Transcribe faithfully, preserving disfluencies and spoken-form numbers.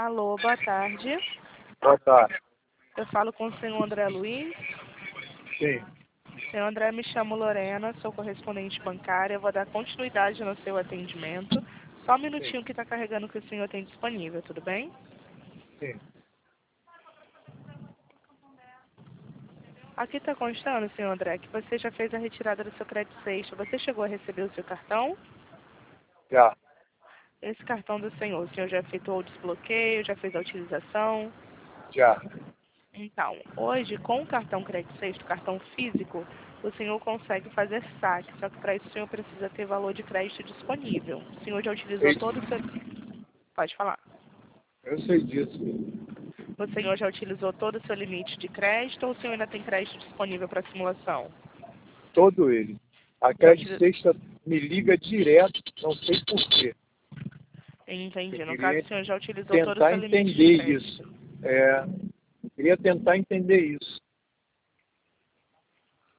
Alô, boa tarde. Boa tarde. Eu falo com o senhor André Luiz. Sim. Senhor André, me chamo Lorena, sou correspondente bancária. Eu vou dar continuidade no seu atendimento. Só um minutinho Sim. que está carregando o que o senhor tem disponível, tudo bem? Sim. Aqui está constando, senhor André, que você já fez a retirada do seu crédito sexta. Você chegou a receber o seu cartão? Já. Esse cartão do senhor, o senhor já efetuou o desbloqueio, já fez a utilização? Já. Então, hoje, com o cartão crédito sexto, cartão físico, o senhor consegue fazer saque, só que para isso o senhor precisa ter valor de crédito disponível. O senhor já utilizou Sei. todo o seu... Pode falar. Eu sei disso. O senhor já utilizou todo o seu limite de crédito ou o senhor ainda tem crédito disponível para simulação? Todo ele. A Já Crédito utiliz... Sexta me liga direto, não sei por quê. Entendi. Eu No caso, queria o senhor já utilizou todo o tentar seu limite de entender crédito. isso. É, eu queria tentar entender isso.